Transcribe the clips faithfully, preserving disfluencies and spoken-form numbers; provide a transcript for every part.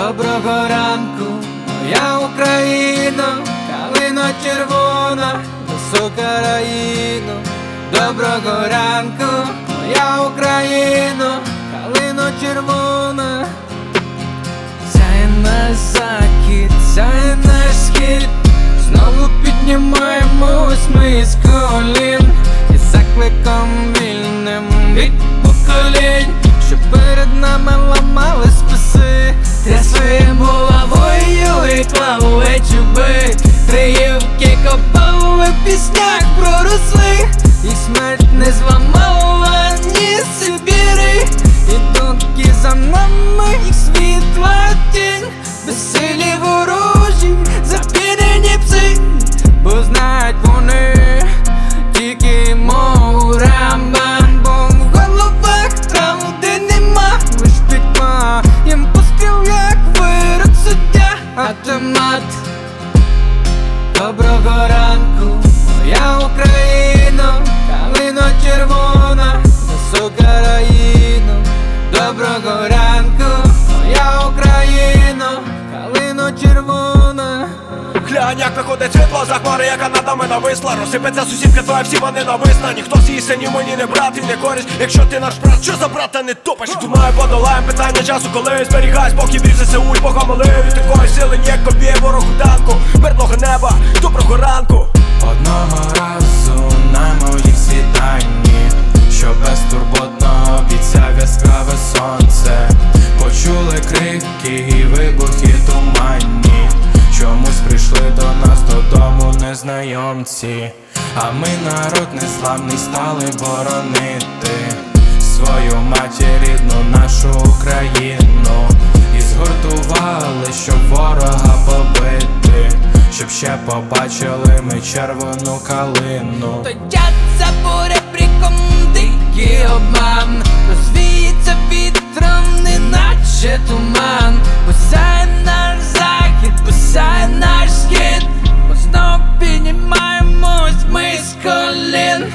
Доброго ранку, моя Україно, калино червона, висока раїно. Доброго ранку, моя Україно, калино червона. Сяє наш захід, сяє наш схід, знову піднімаємось ми з колін, і закликом вільним від поколінь, що перед нами ламали списи, трясли булавою і клали чуби, триївки копали, в піснях проросли, і смерть не зламала ні Сибіри, і думки за нами, їх світла тінь, безсилі ворожі, запінені пси, бо знають вони тільки мову рамбан, бо в головах там, де нема лиш пітьма, їм постріл як вирок суддя, автомат. Доброго ранку, моя Україно, калино червона, висока раїно. Доброго ранку, моя Україно, калино червона. Глянь, як виходить світло за хмари, яка над нами нависла. Розсипеться сусідка твоя, всі вони нависна. Ніхто з її синів мені не брат і не користь. Якщо ти наш брат, що за брата не топиш? Думаю, подолаєм питання часу, коли зберігай спокій від ЗСУ і Бога моли. Від такої сили ніяк тобі ворогу данку, мирного неба, доброго ранку. Одного разу на моїх світанні, що безтурботно обіцяв яскраве сонце, почули крики і вибухи туманні. Чомусь прийшли до нас додому незнайомці, а ми, народ незламний, стали боронити свою матір рідну, нашу Україну, і згуртували, щоб ворога побити, щоб ще побачили ми червону калину. Стоять за буребріком дикий обман, розвіється вітром, неначе туман. Посяє наш захід, посяє наш схід, бо знов піднімаємось ми з колін.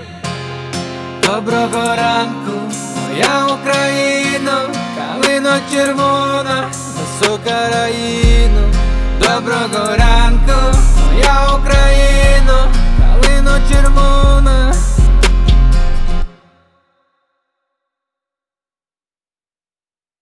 Доброго ранку, моя Україно, калино червона, висока раїно. Доброго